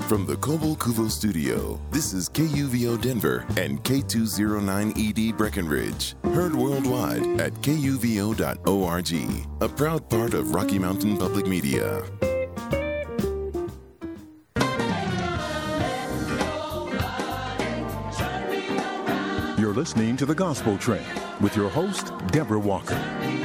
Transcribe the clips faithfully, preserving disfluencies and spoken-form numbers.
From the Koval Kuvo studio, this is K U V O Denver and K two oh nine E D Breckenridge. Heard worldwide at K U V O dot org, a proud part of Rocky Mountain Public Media. You're listening to The Gospel Train with your host, Deborah Walker.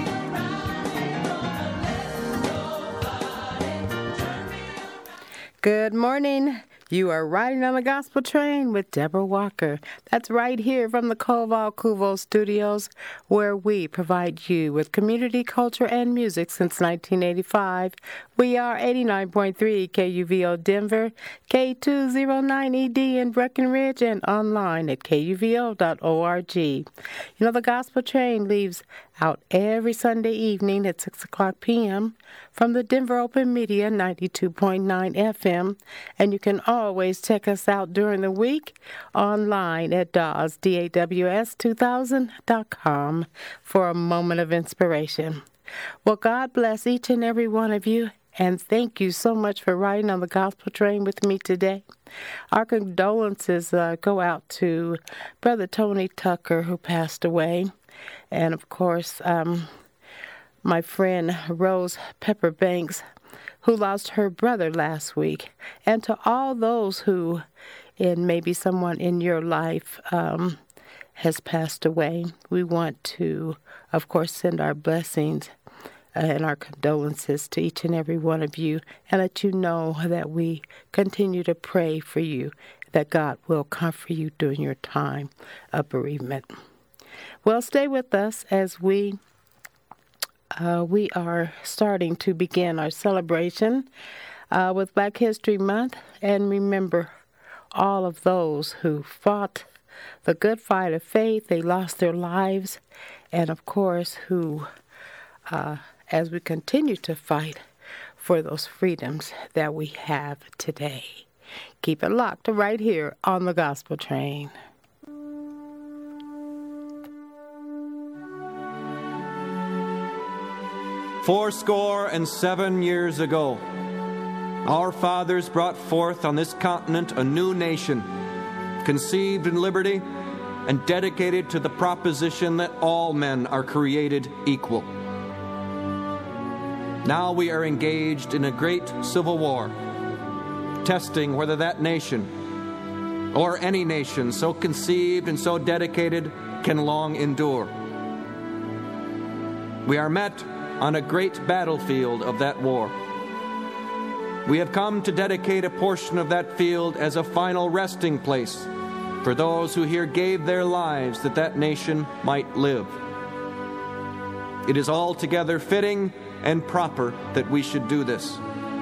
Good morning. You are riding on the Gospel Train with Deborah Walker. That's right here from the Koval Kuvo studios, where we provide you with community, culture, and music since nineteen eighty-five. We are eighty-nine point three K U V O Denver, K two oh nine E D in Breckenridge, and online at K U V O dot org. You know, the Gospel Train leaves out every Sunday evening at six o'clock p.m. from the Denver Open Media ninety-two point nine F M, and you can always check us out during the week online at D A W S, D A W S two thousand dot com for a moment of inspiration. Well, God bless each and every one of you, and thank you so much for riding on the Gospel Train with me today. Our condolences uh, go out to Brother Tony Tucker, who passed away, and of course, um, my friend Rose Pepper Banks, who lost her brother last week, and to all those who, and maybe someone in your life, um, has passed away. We want to, of course, send our blessings and our condolences to each and every one of you, and let you know that we continue to pray for you, that God will comfort you during your time of bereavement. Well, stay with us as we uh, we are starting to begin our celebration uh, with Black History Month, and remember all of those who fought the good fight of faith. They lost their lives, and of course, who uh, as we continue to fight for those freedoms that we have today. Keep it locked right here on the Gospel Train. Fourscore and seven years ago, our fathers brought forth on this continent a new nation, conceived in liberty and dedicated to the proposition that all men are created equal. Now we are engaged in a great civil war, testing whether that nation, or any nation so conceived and so dedicated, can long endure. We are met on a great battlefield of that war. We have come to dedicate a portion of that field as a final resting place for those who here gave their lives that that nation might live. It is altogether fitting and proper that we should do this.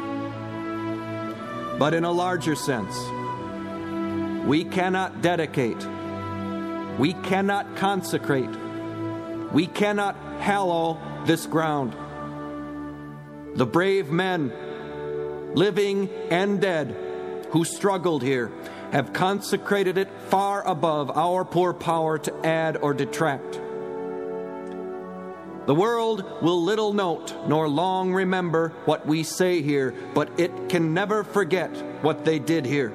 But in a larger sense, we cannot dedicate, we cannot consecrate, we cannot hallow this ground. The brave men, living and dead, who struggled here, have consecrated it far above our poor power to add or detract. The world will little note nor long remember what we say here, but it can never forget what they did here.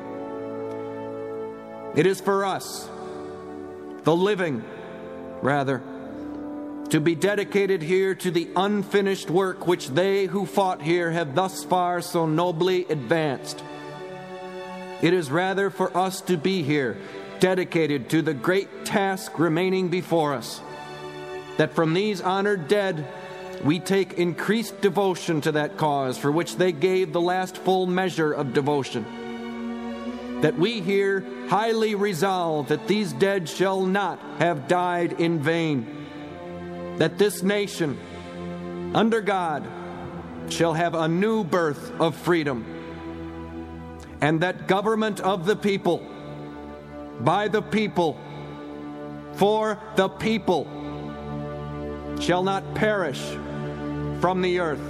It is for us, the living, rather, to be dedicated here to the unfinished work which they who fought here have thus far so nobly advanced. It is rather for us to be here, dedicated to the great task remaining before us, that from these honored dead we take increased devotion to that cause for which they gave the last full measure of devotion. That we here highly resolve that these dead shall not have died in vain. That this nation, under God, shall have a new birth of freedom. And that government of the people, by the people, for the people, shall not perish from the earth.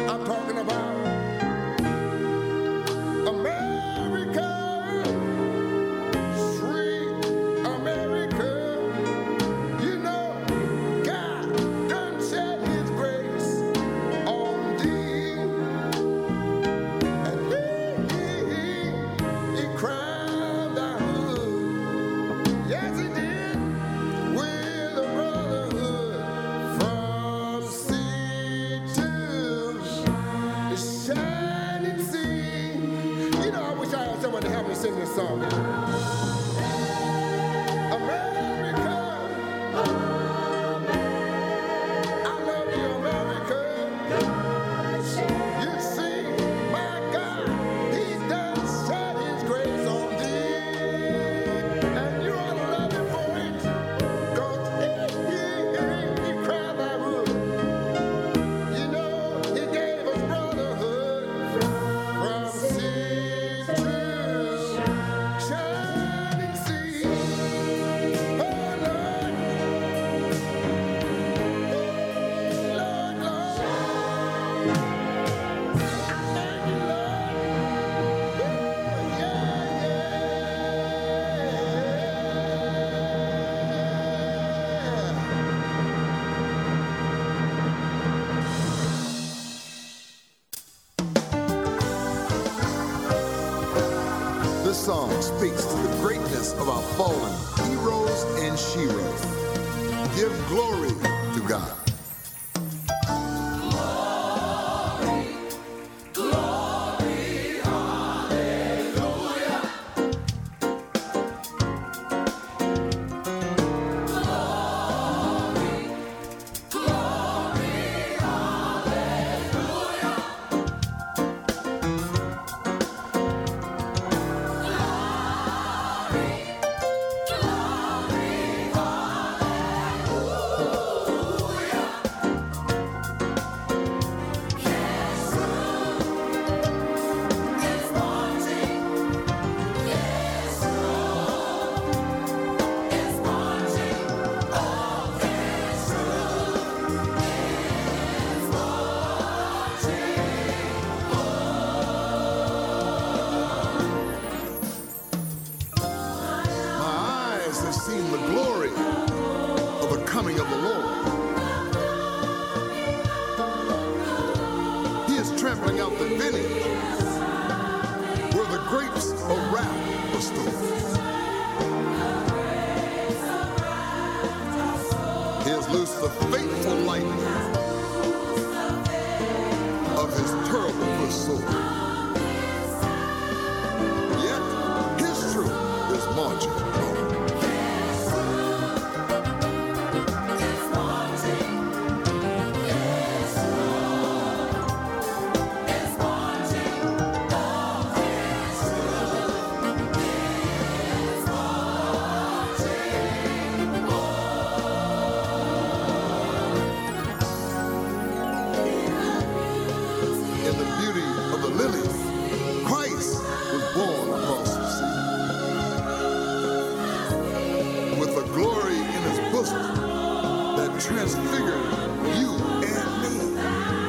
I'm talking about America, sweet America. You know, God done shed his grace on thee. And he, he, he, he cried thy hood. Yes, he did. With a brotherhood from sea to shining sea. You know, I wish I had someone to help me sing this song. America, I love you, America. You see, my God, he's done shed his grace on thee. And you ought to love him for it. 'Cause he, he, he, he cried thy wood. You know, he gave us brotherhood from sea to shining sea. Oh, Lord. Lord, Lord. I thank you, Lord. Yeah, yeah. This song speaks to the greatness of our fallen heroes and sheroes. Give glory to God. My eyes have seen the glory of the coming of the Lord. He is trampling out the vineyard where the grapes of wrath were stored. He has loosed the fateful lightning of his terrible foot sword. Yet his truth is marching on. In the beauty of the lilies, Christ was born across the sea. With a glory in his bosom that transfigured you and me.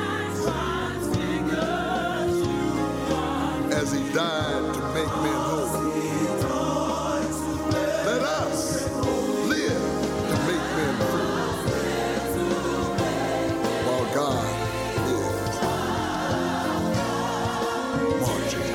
As he died to make men whole. Let us live to make men free. While God is marching.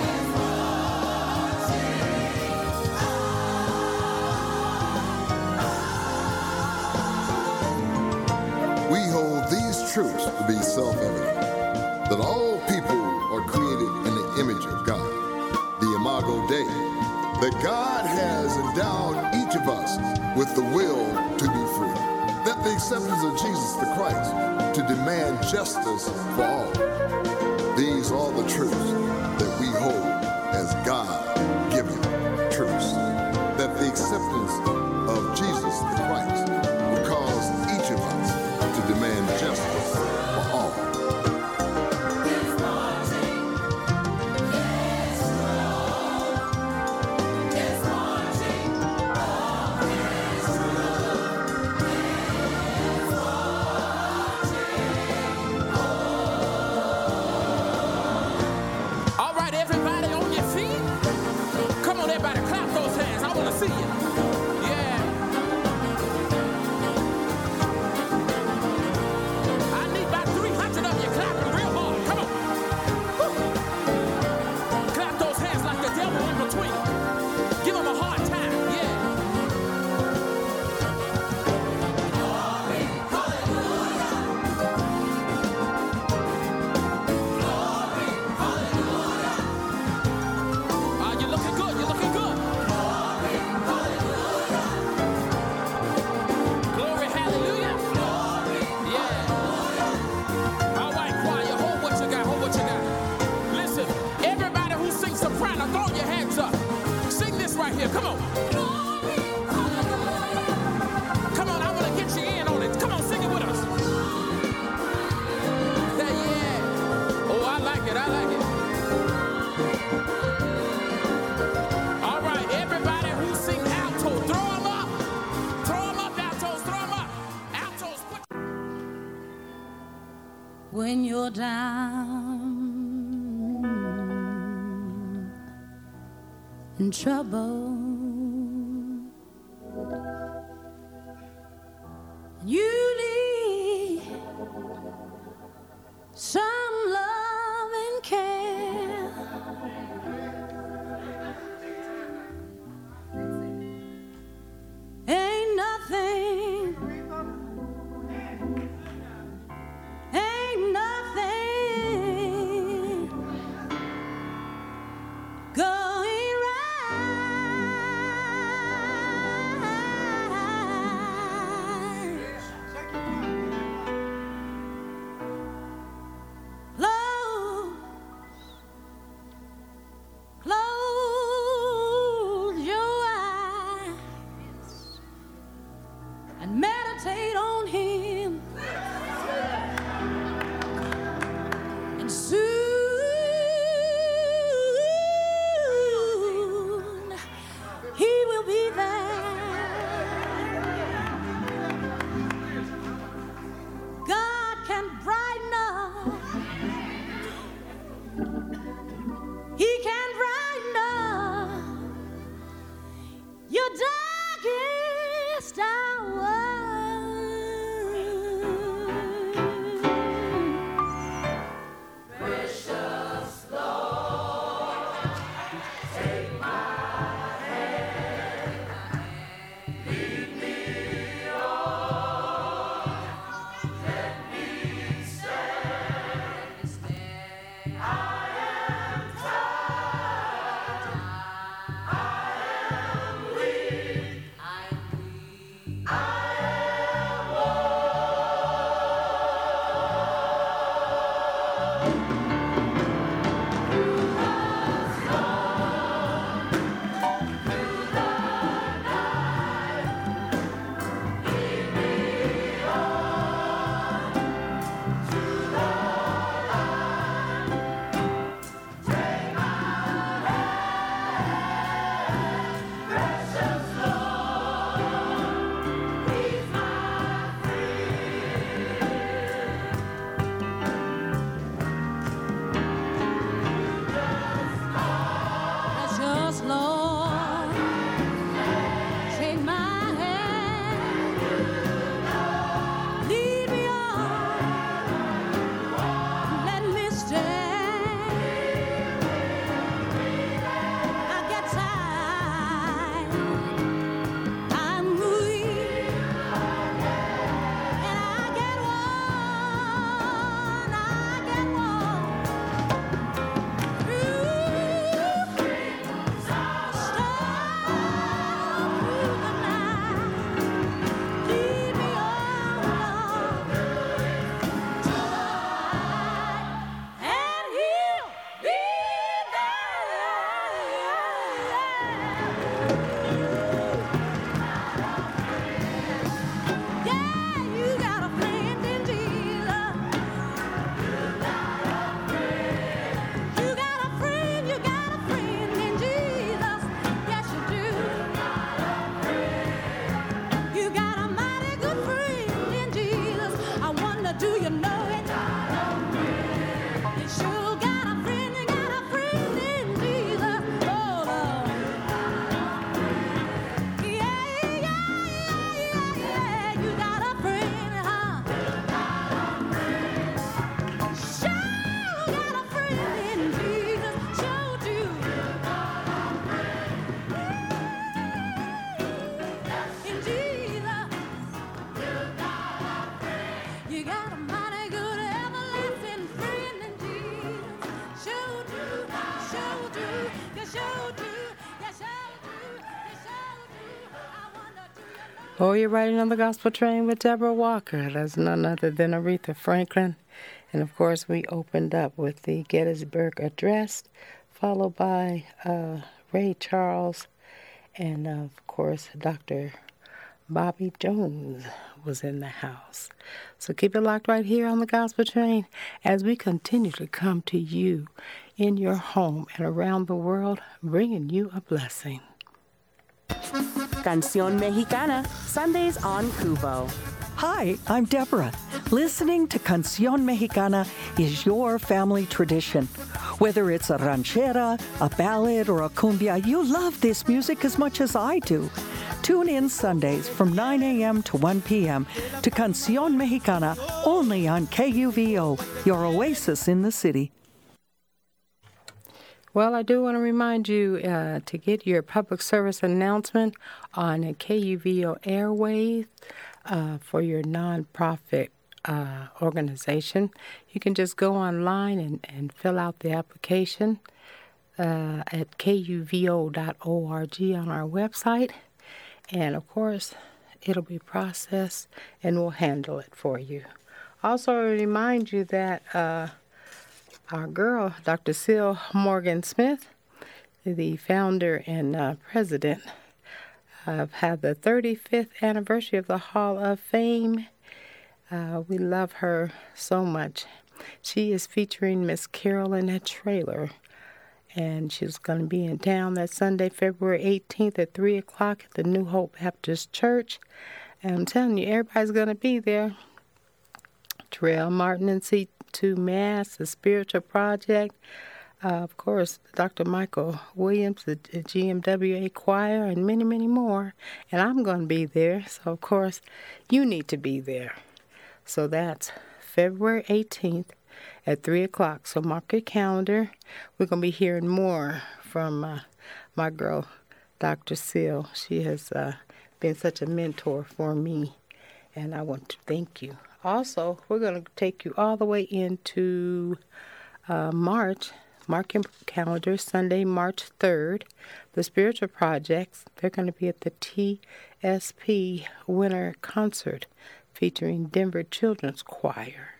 We hold these truths to be self-evident, that all people are created in the image of God, the Imago Dei, that God has endowed each of us with the will to be free, that the acceptance of Jesus the Christ to demand justice for all. These are the truths that we hold as God-given truths, that the acceptance of Jesus the Christ will cause each of us to demand justice for all. in trouble. You need some love and care. Ain't nothing, ain't nothing going right. Close, close your eyes and meditate on him, and soon he will be there. God can brighten up, he can brighten up your darkest hour. Precious Lord, take my hand, lead me on, let me stand. I get tired, I'm weak, and I get worn, I get worn. Do you know it? You sure got a friend, you got a friend in Jesus. Oh, Lord. Yeah, yeah, yeah, yeah, yeah. You got a friend, huh? Sure got a friend in Jesus. Sure do. In Jesus. You got a mighty good everlasting friend in Jesus. Sure do, sure do, you sure do, you sure do, you sure do. I wonder, do you know? Oh, you're riding on the gospel train with Deborah Walker. That's none other than Aretha Franklin. And of course, we opened up with the Gettysburg Address, followed by uh, Ray Charles, and of course, Doctor Bobby Jones was in the house. So keep it locked right here on the Gospel Train as we continue to come to you in your home and around the world, bringing you a blessing. Canción Mexicana, Sundays on Kubo. Hi, I'm Deborah. Listening to Canción Mexicana is your family tradition. Whether it's a ranchera, a ballad, or a cumbia, you love this music as much as I do. Tune in Sundays from nine a.m. to one p.m. to Canción Mexicana, only on K U V O, your oasis in the city. Well, I do want to remind you uh, to get your public service announcement on a K U V O airwaves uh, for your nonprofit uh, organization. You can just go online and, and fill out the application uh, at K U V O dot org on our website. And, of course, it'll be processed and we'll handle it for you. Also, I remind you that uh, our girl, Doctor Syl Morgan Smith, the founder and uh, president, uh, had the thirty-fifth anniversary of the Hall of Fame. Uh, we love her so much. She is featuring Miss Carolyn Trailer, and she's going to be in town that Sunday, February eighteenth at three o'clock at the New Hope Baptist Church. And I'm telling you, everybody's going to be there. Terrell Martin and C two Mass, the Spiritual Project, uh, of course, Doctor Michael Williams, the G M W A Choir, and many, many more. And I'm going to be there, so of course, you need to be there. So that's February eighteenth at three o'clock. So mark your calendar. We're going to be hearing more from uh, my girl, Doctor Syl. She has uh, been such a mentor for me, and I want to thank you. Also, we're going to take you all the way into uh, March. Mark your calendar, Sunday, March third. The Spiritual Projects, they're going to be at the T S P Winter Concert featuring Denver Children's Choir.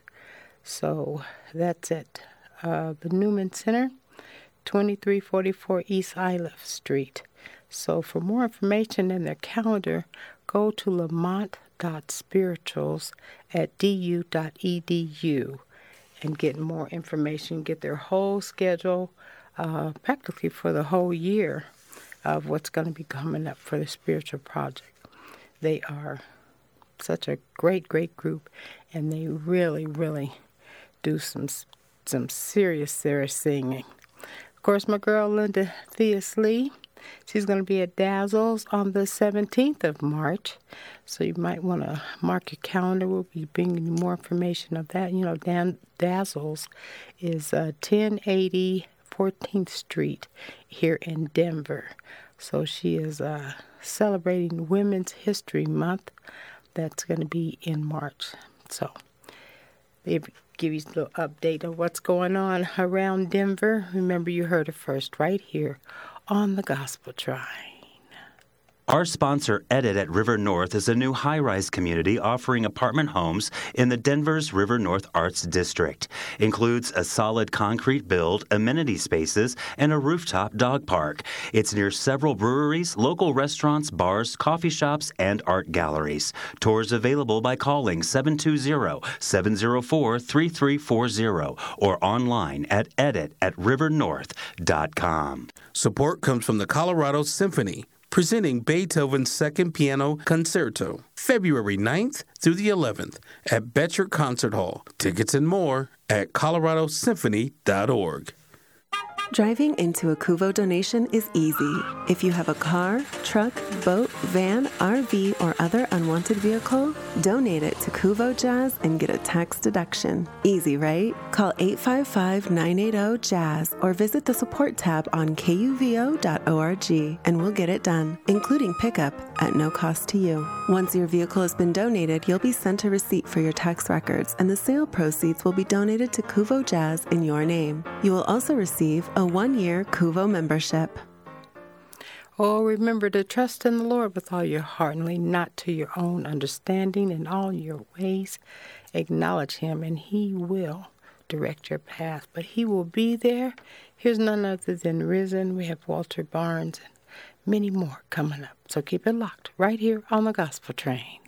So that's at uh, the Newman Center, twenty-three forty-four East Iliff Street. So for more information and their calendar, go to lamont dot spirituals at d u dot e d u and get more information, get their whole schedule uh, practically for the whole year of what's going to be coming up for the Spiritual Project. They are such a great, great group, and they really, really do some some serious, serious singing. Of course, my girl Linda Theus Lee, she's going to be at Dazzles on the seventeenth of March, so you might want to mark your calendar. We'll be bringing you more information of that. You know, Dan, Dazzles is uh, ten eighty fourteenth Street here in Denver. So she is uh, celebrating Women's History Month. That's going to be in March. So they give you a little update of what's going on around Denver. Remember, you heard it first right here on the Gospel Train. Our sponsor, Edit at River North, is a new high-rise community offering apartment homes in the Denver's River North Arts District. Includes a solid concrete build, amenity spaces, and a rooftop dog park. It's near several breweries, local restaurants, bars, coffee shops, and art galleries. Tours available by calling seven two zero, seven zero four, three three four zero or online at edit at river north dot com. Support comes from the Colorado Symphony, presenting Beethoven's Second Piano Concerto, February ninth through the eleventh at Betcher Concert Hall. Tickets and more at colorado symphony dot org. Driving into a Kuvo donation is easy. If you have a car, truck, boat, van, R V, or other unwanted vehicle, donate it to Kuvo Jazz and get a tax deduction. Easy, right? Call eight five five, nine eight zero, jazz or visit the support tab on K U V O dot org and we'll get it done, including pickup at no cost to you. Once your vehicle has been donated, you'll be sent a receipt for your tax records, and the sale proceeds will be donated to Kuvo Jazz in your name. You will also receive a one-year Kuvo membership. Oh, remember to trust in the Lord with all your heart and lean not to your own understanding. In all your ways, acknowledge Him, and He will direct your path. But He will be there. Here's none other than Risen. We have Walter Barnes and many more coming up. So keep it locked right here on the Gospel Train.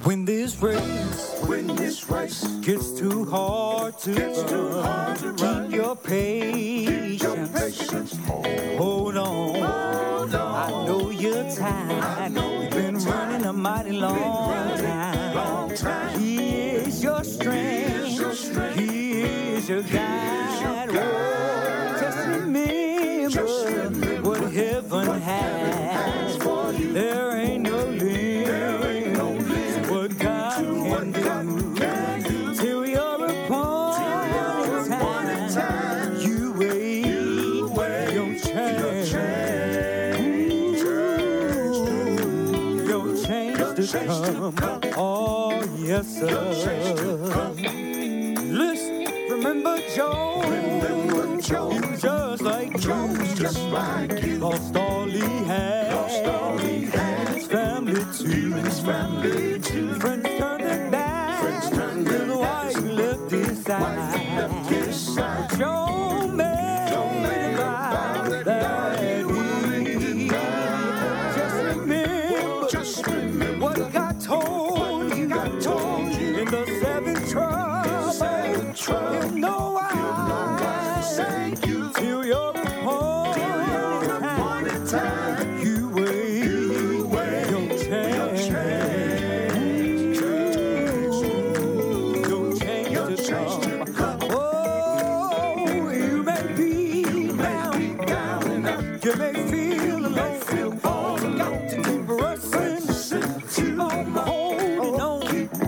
When this race, when this race gets too hard to gets run, too hard to run. Keep your patience, keep your patience. Hold on. Hold on. I know you're tired. Know You've been you're running a mighty long time. long time. He is your strength. He is your, strength. He is your guide. Oh, just remember, just remember what heaven has for you. There ain't no limit. Come. Oh, yes, sir. Listen, remember Joe. Remember Joe. He was just like Joe, you. Just like you. Lost all he had. Lost all he had. His family too. His family too. Friends turned him back. Friends turned him back. Wife left his side. Wife left his side. Joe made Joe made it that he. Just remember. Just remember. What God told you, God told you in the seven troubles. Seven troubles. You know I say you till your appointed time. You wait, you wait your chance. Your chance to come. Oh, you may be down, you may feel alone. You got to keep rushing. Keep on holding on.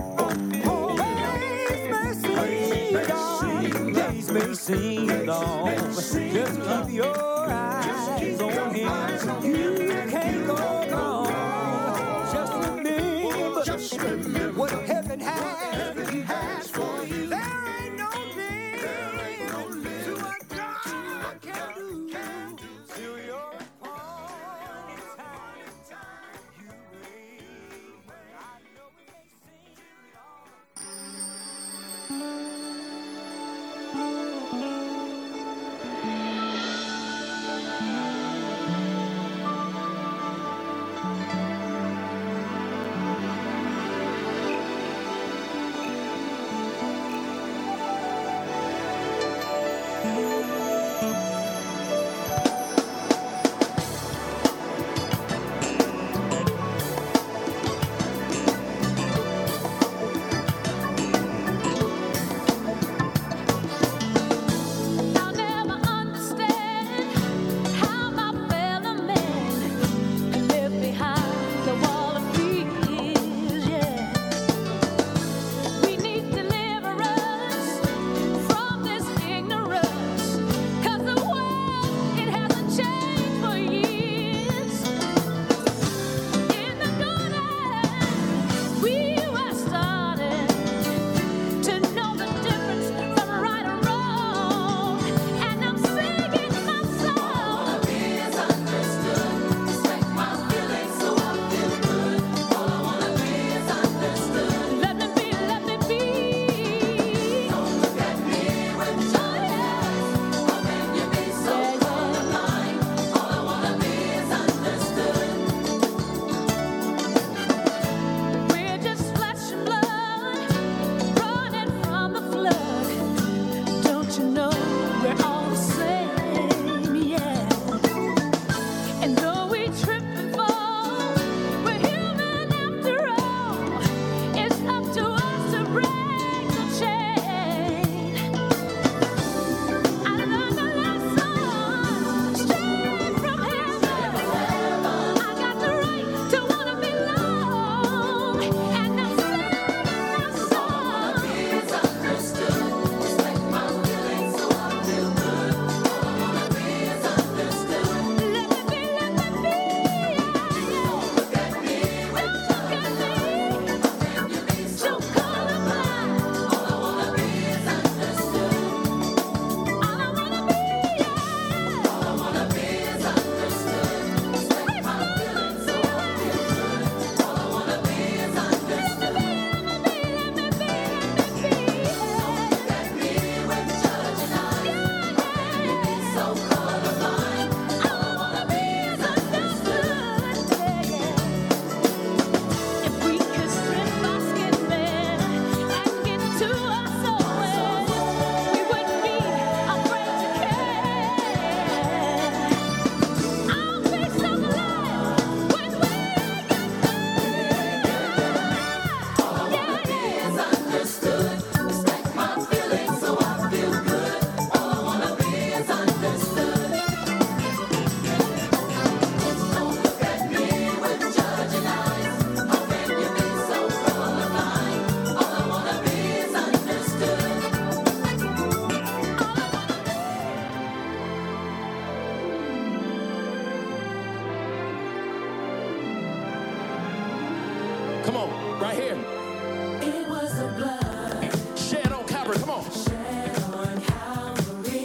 Days may seem long. Just keep your eyes on him. You can't go wrong. Just remember, just remember what heaven has for you. There ain't no limit to what God can do. Till you're appointed time. You wait. I know we can't sing it all. Come on, right here. It was the blood Shed on Calvary. Come on. shed on Calvary.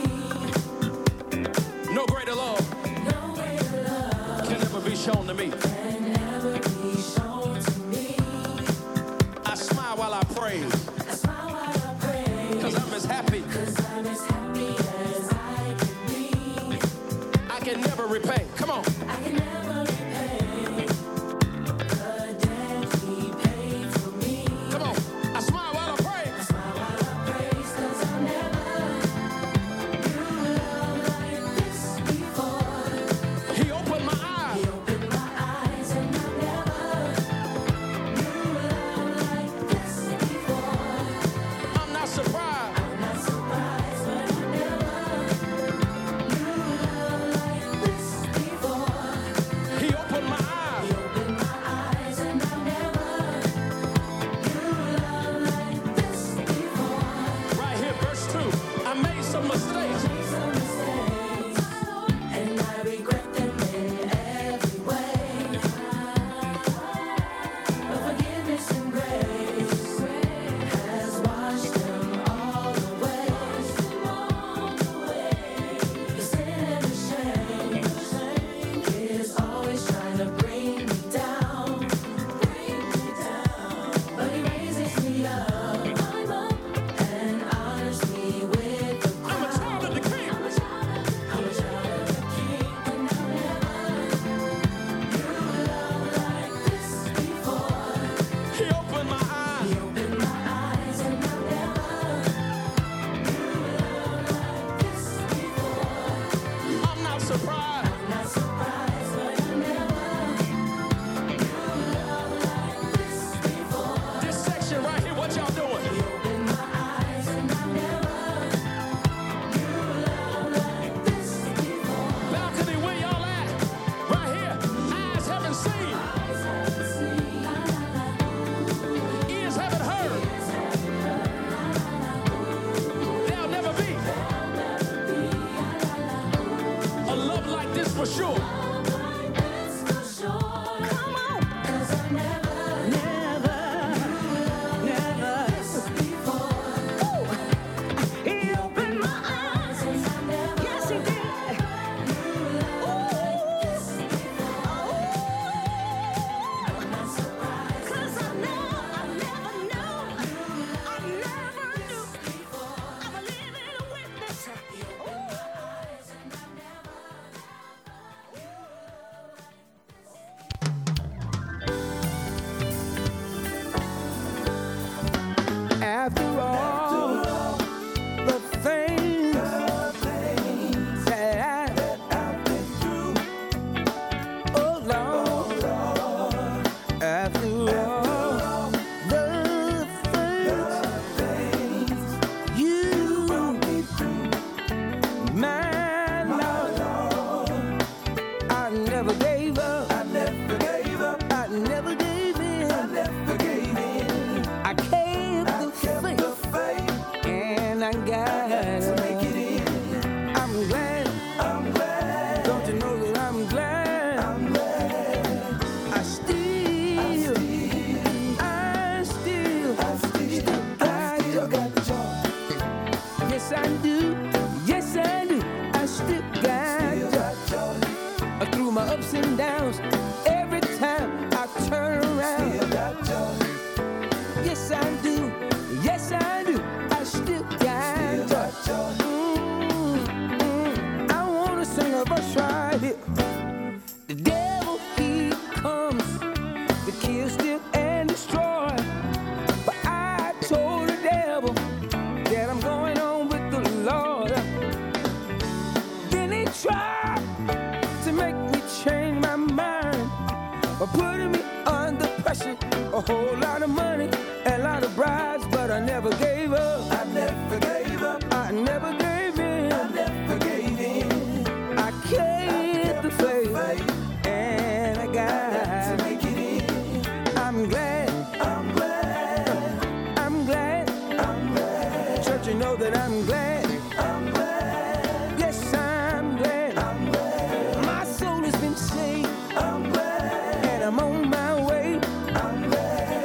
No greater love No greater love can ever be shown to me. can ever be shown to me. I smile while I praise. I smile while I pray. Because I'm as happy. Cause I'm as happy as I can be. I can never repay. Come on. I can never repay the debt he paid for me. Come on. I smile while I praise. I smile while I praise, cause I've never knew love like this before. He opened my eyes. He opened my eyes and I've never knew love like this before. I'm not surprised. I'm not surprised, but I never knew love like this before. He opened my He eyes. opened my eyes and I've never knew love like this before. Right here, verse two. I made some mistakes. Made some mistakes, and I regret them in every way. But forgiveness and grace has washed them all away. The sin and the shame is always trying to bring me down, bring me down. But he raises me up, I'm up, and honors me with the I'm a child of the King. I'm a child of the King, and I've never knew love like this before. He opened my He eyes. opened my eyes, and I've never knew love like this before. I'm not surprised. I'm not surprised, but I never knew love like this before. This section right here, what y'all doing? He opened my eyes, and I've never knew love like this before. Balcony, where y'all at? Right here. Eyes haven't seen. Eyes haven't seen, Ears haven't heard. There'll never be a love like this for sure. love like this for sure. Come on, 'cause I never, never, never this before. He opened my eyes, and I never, yes he did, knew love like this before. I'm not surprised, 'cause I know, I never know, I never knew before. I'm a living witness. He opened my eyes, and I never. After all, the things that I've been through, oh Lord, after all, the things you brought me through, my Lord, I never gave up, I never gave up, I never gave in, I never gave in. I kept the faith, and I got to make it in. I'm glad, I'm glad. Don't you know that I'm glad? I'm glad. I still, I still, I still, I still got the joy. Yes, I do. Yes, I do. I still got joy. Through my ups and downs, every time I turn around. Still got joy. Yes, I do. Yes, I do. I still got joy. Mm, mm. I want to sing a verse right here. The devil, he comes to kill, steal, and destroy. But I told the devil that I'm going on with the Lord. Then he tried to make me change my mind by putting me under pressure. A whole lot of money, a lot of bribes, but I never gave up. I never gave up. I never gave in. I never gave in. I kept the faith, and I got to make it in. I'm glad. I'm glad. I'm glad. I'm glad. Church, you know that I'm glad. I'm glad. Yes, I'm glad. I'm glad. My soul has been saved. I'm glad. And I'm on my way. I'm glad.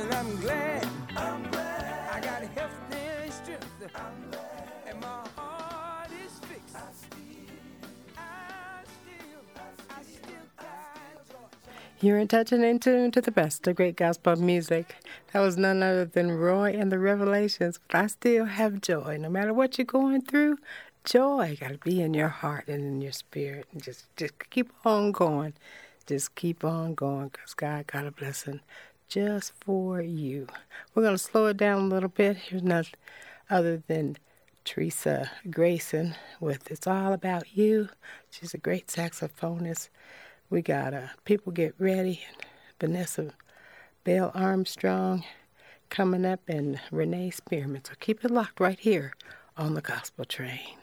and I'm glad. I'm glad. I got health and strength. I'm glad. And my heart is fixed. I still, I still, I still got joy. You're in touch and in tune to the best of great gospel music. That was none other than Roy and the Revelations. But I still have joy. No matter what you're going through, joy got to be in your heart and in your spirit. And just, just keep on going. Just keep on going because God got a blessing just for you. We're going to slow it down a little bit. Here's nothing other than Teresa Grayson with It's All About You. She's a great saxophonist. We got uh, People Get Ready, and Vanessa Bell Armstrong coming up, and Renee Spearman. So keep it locked right here on the Gospel Train.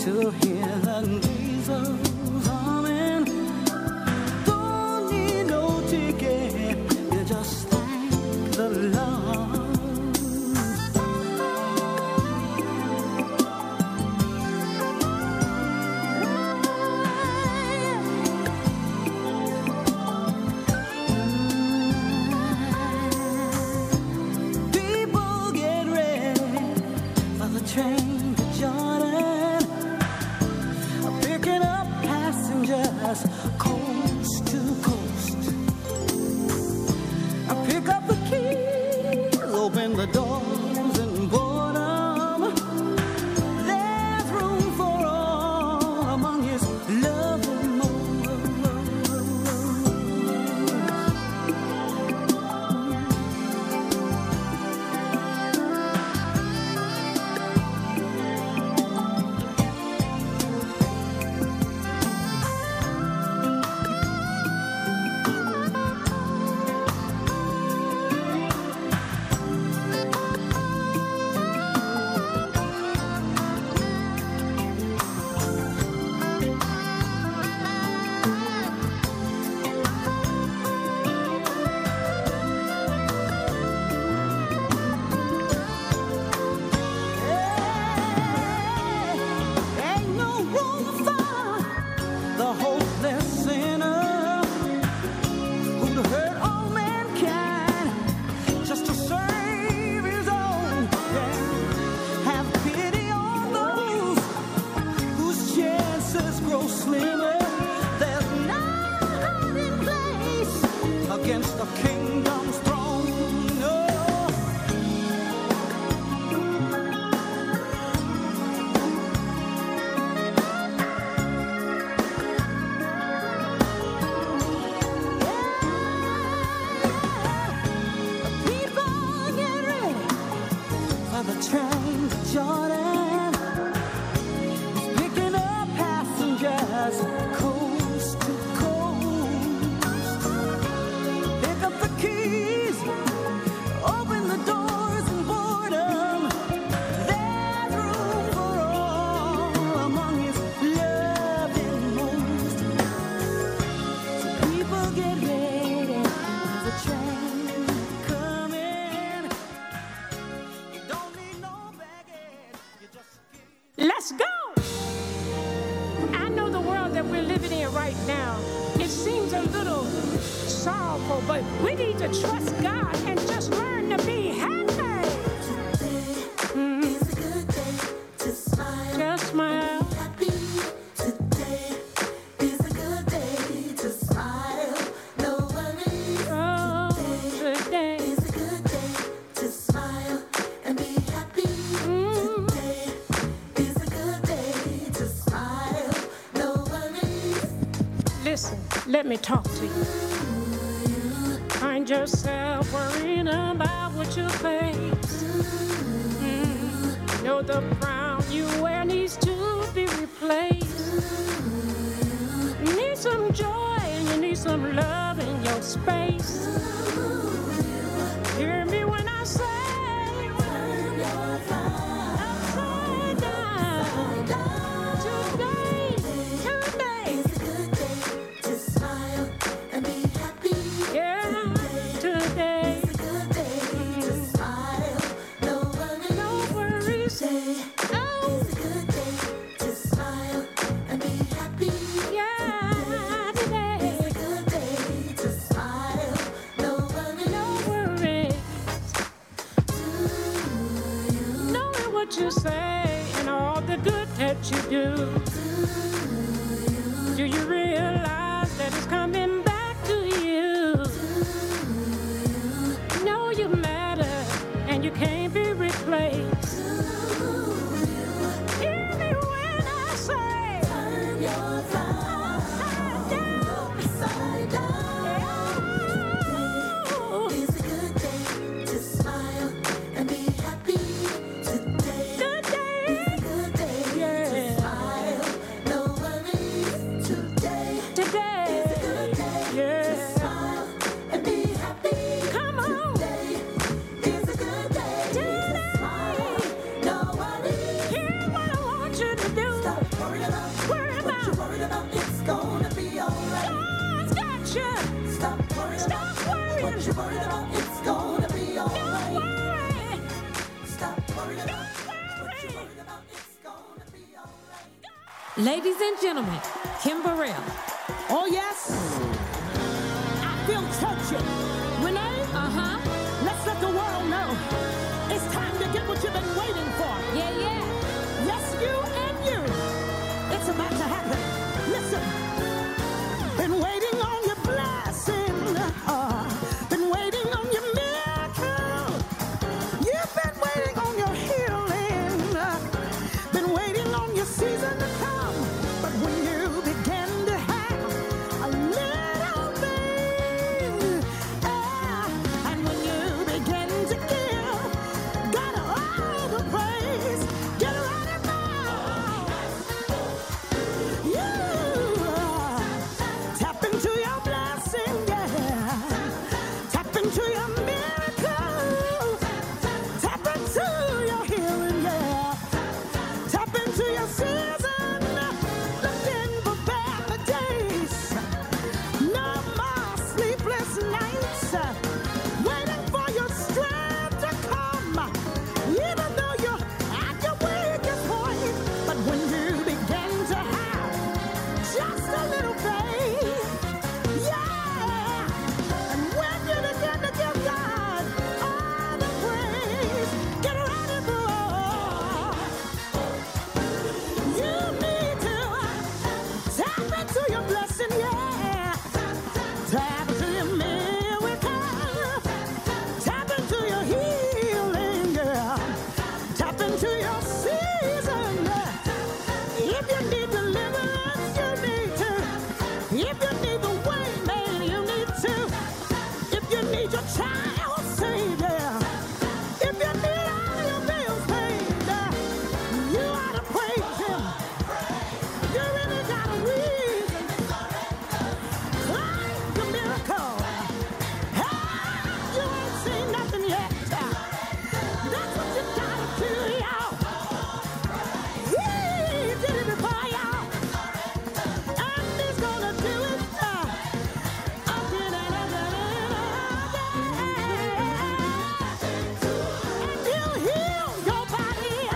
to hear the diesels humming. Don't need no ticket, you just thank the Lord. People get ready for the train to Jordan, picking up passengers coast to coast. I pick up the keys, open the doors and board 'em. There's room for all among his loving modes. Ain't no room for the hopeless sinner who'd hurt all mankind just to save his own. Yeah. Have pity on those whose chances grow slimmer. There's no hiding place against the kingdom's throne. No. People get ready for the train to Jordan. It's picking up passengers coast to coast. Pick up the keys, open the doors and board 'em. There's room for all among his loving most. So people get ready for the train coming. You don't need no baggage, you just Let's go! I know the world that we're living in right now, it seems a little sorrowful, but we need to trust God and just learn to be happy. Mm. Just smile. Oh, today. Mm. Listen, let me talk to you. Find yourself worrying about what you face. Mm. Know the crown you wear needs to be replaced. You need some joy and you need some love in your space. Hear me when I say, upside down. Today, today. Yeah, today. No worries. Oh. Yeah, today. No worries. Knowing what you say and all the good that you do. Do you realize that it's coming back to you? Know you matter and you can't be replaced. Hear me when I say, turn your upside down, upside down. Oh. It's a good day to smile and be happy today. Good day. It's a good day to smile, no worries today. Today. It's a good day to smile and be happy. Come on. Today is a good day. Ladies and gentlemen, Kim Burrell. Oh, yes. I feel churchy. Renee? Uh-huh. Let's let the world know. It's time to get what you've been waiting for. Yeah, yeah. Yes, you and you. It's about to happen. Listen. Been waiting on your blessing. Uh, been waiting on your miracle. You've been waiting on your healing. Uh, been waiting on your season to come. But when you begin to have a little thing, ah, and when you begin to give God all the praise, get ready now. You uh, tap into your blessing, yeah. Tap into your miracle. Tap into your healing, yeah. Tap into your season. Looking for better days. No more sleepless nights. Waiting for your strength to come. Even though you're at your weakest point. But when you begin to have just a little faith, yeah. And when you begin to give God all the praise, get ready for you need to tap into your blessing, yeah. Tap into your miracle. Tap into your healing, yeah. Tap into your season. If you need deliverance, you need to. If you need the way made, you need to. If you need your child saved, yeah. If you need all your bills paid, uh, you ought to praise Him. You really got a reason. Claim the miracle. Hey, you ain't seen nothing yet. That's what you gotta do, y'all. He did it before, y'all. And He's gonna do it uh, again and again and again. And He'll heal your body. uh,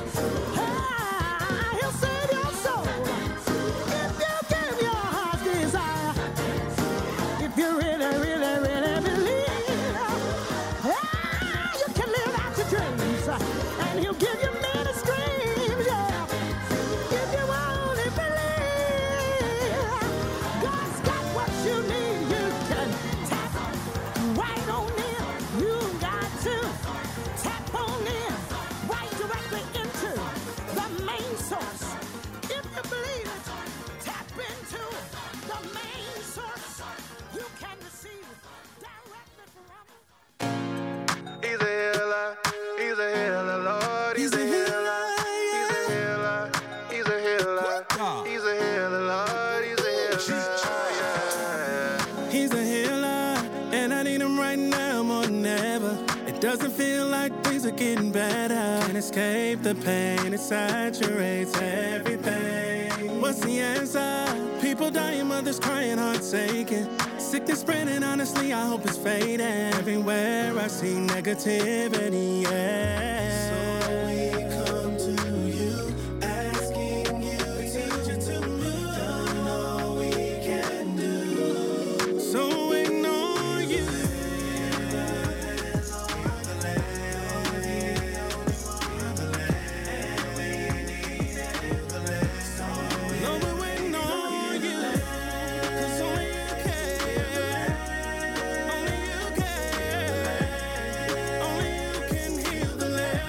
ah, He'll save your soul. If you give your heart's desire. If you really, really, really believe, ah, you can live out your dreams. And He'll give you many streams, yeah. If you only believe, God's got what you need. You can tap right on in. You got to tap on in right directly into the main source. If you believe it, tap into the main source. You can receive directly from He's a healer, he's a healer, Lord, he's a healer, he's a healer, he's a healer, he's a healer, Lord, he's a healer. He's a healer, and I need him right now more than ever. It doesn't feel like things are getting better. Can't escape the pain, it saturates everything. What's the answer? People dying, mothers crying, hearts aching. Sickness spreading, honestly, I hope it's fading. Everywhere I see negativity, yeah. So we come to you, asking you to teach it to move. Done all we can do. So ignore you. Lord, we're waiting on you. 'Cause only you can. Only you can. Only you can heal the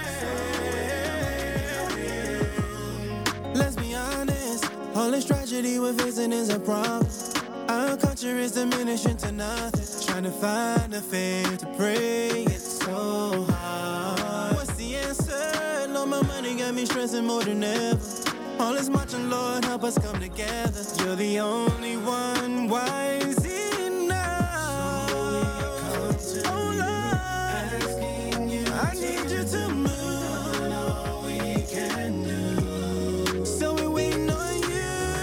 land. Let's be honest. All this tragedy we're facing is a problem. Our culture is diminishing to nothing. Trying to find a faith to pray. It's so hard. What's the answer? Lord, my money got me stressing more than ever. All this marching, Lord, help us come together. You're the only one wise enough. Oh, Lord, I need you to move. All we can do. So we're waiting on you.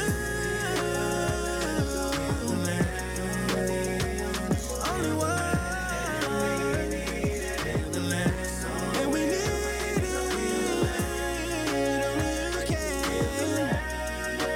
Only one. And we need you. Only you can.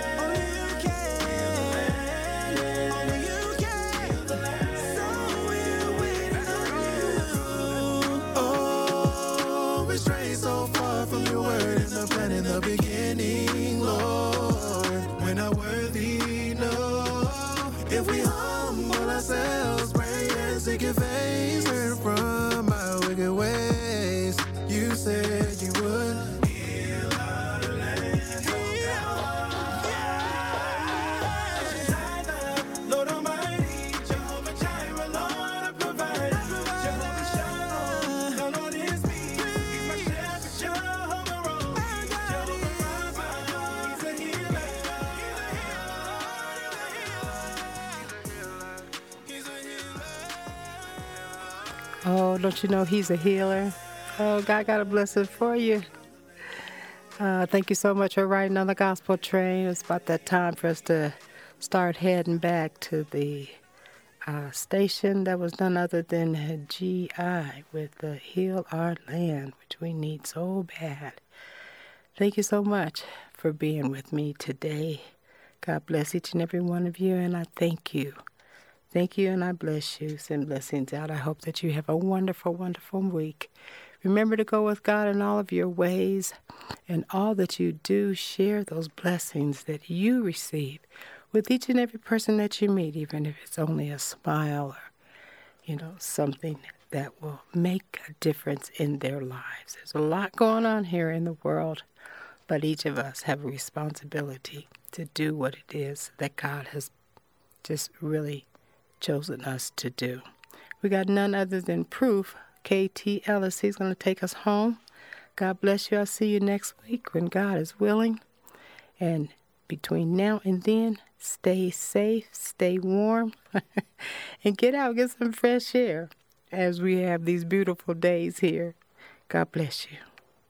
Oh, don't you know he's a healer? Oh, God got a blessing for you. Uh, thank you so much for riding on the gospel train. It's about that time for us to start heading back to the uh, station that was none other than G I with the Heal Our Land, which we need so bad. Thank you so much for being with me today. God bless each and every one of you, and I thank you. Thank you, and I bless you. Send blessings out. I hope that you have a wonderful, wonderful week. Remember to go with God in all of your ways, and all that you do, share those blessings that you receive with each and every person that you meet, even if it's only a smile or, you know, something that will make a difference in their lives. There's a lot going on here in the world, but each of us have a responsibility to do what it is that God has just really chosen us to do. We got none other than Proof, K T Ellis. He's going to take us home. God bless you. I'll see you next week when God is willing. And between now and then, stay safe, stay warm, and get out, get some fresh air as we have these beautiful days here. God bless you.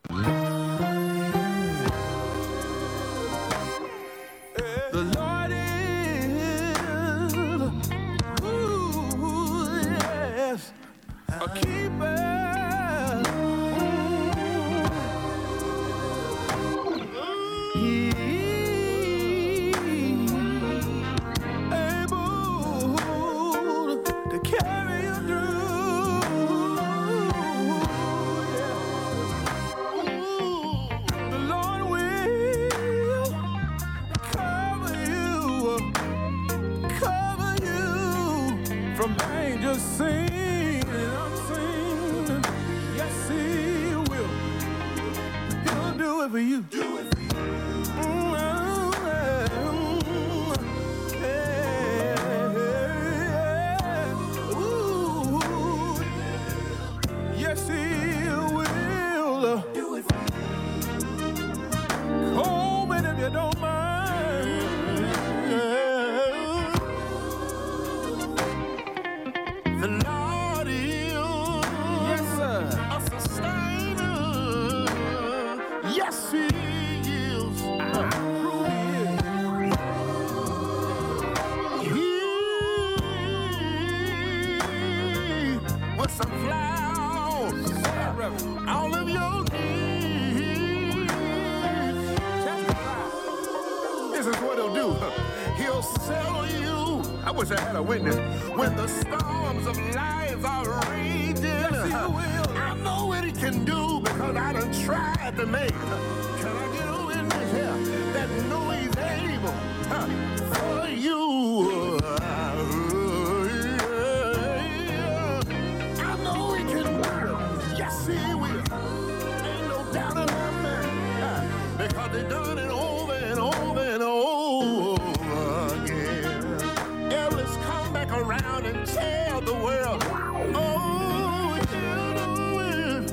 The Lord is, ooh, yes, a keeper. He able to carry you through. The Lord will cover you, cover you from danger seen and unseen. Yes, He will. He'll do it for you. Do it for you. Mm, yeah, yeah. Ooh, yes, He will. Do it for you. Home it if you don't mind. The Lord is, yes, sir, a sustainer. Yes, He is. He will supply all of your needs. This is what He'll do. He'll settle you. I wish I had a witness. When the storms of life are raging, yes, He will. I know what He can do because I done tried to make. Can I get a witness here that know He's able huh, for you? I know He can do it. Yes, He will. Ain't no doubt in my mind. huh, Because they done it over and over and over again. Ellis, come back around and tell the world. Oh, He'll do it.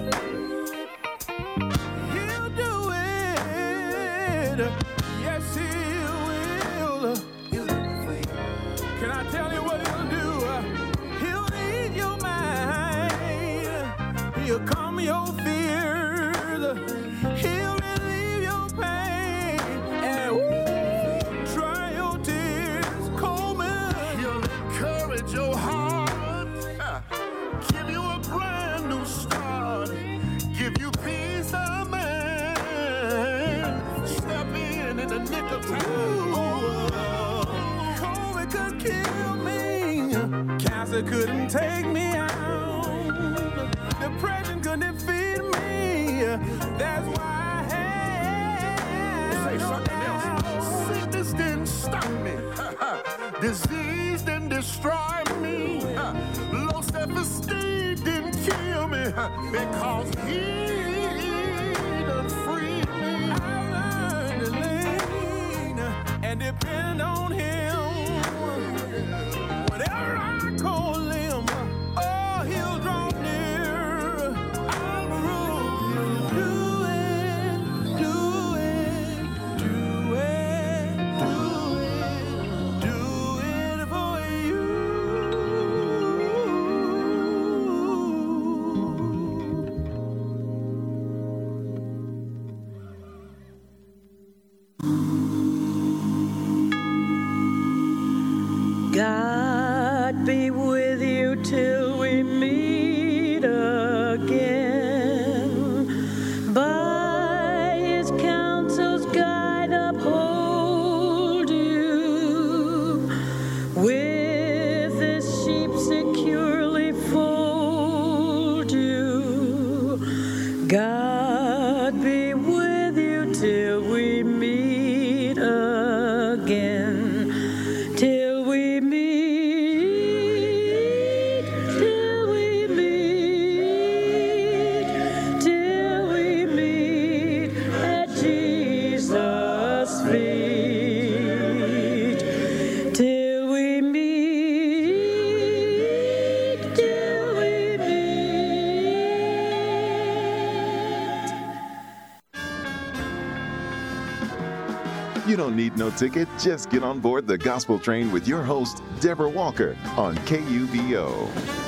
He'll do it. Yes, He will. He'll do it for you. Can I tell you what He'll do? He'll ease your mind. He'll calm your fears. He'll relieve your pain and woo, dry your tears. Coleman, He'll encourage your heart. uh, Give you a brand new start. Give you peace of mind. Step in in the nick of time. COVID could kill me. Cancer couldn't take me out. Depression couldn't defeat me. That's why I had. Say something else. Sickness didn't stop me. Disease didn't destroy me. Low self-esteem didn't kill me. Because He done freed me. I learned to lean and depend on Him. Whatever I call Him, oh, He'll draw near. I'll prove. Do it, do it, do it, do it, do it for you. God be with you till we meet again. By his counsel's guide uphold you. With his sheep securely fold you. God be with you till we meet again. Till we meet, till we meet, till we meet at Jesus' feet. Till we meet, till we meet. You don't need no ticket. Just get on board the gospel train with your host, Deborah Walker, on K U V O.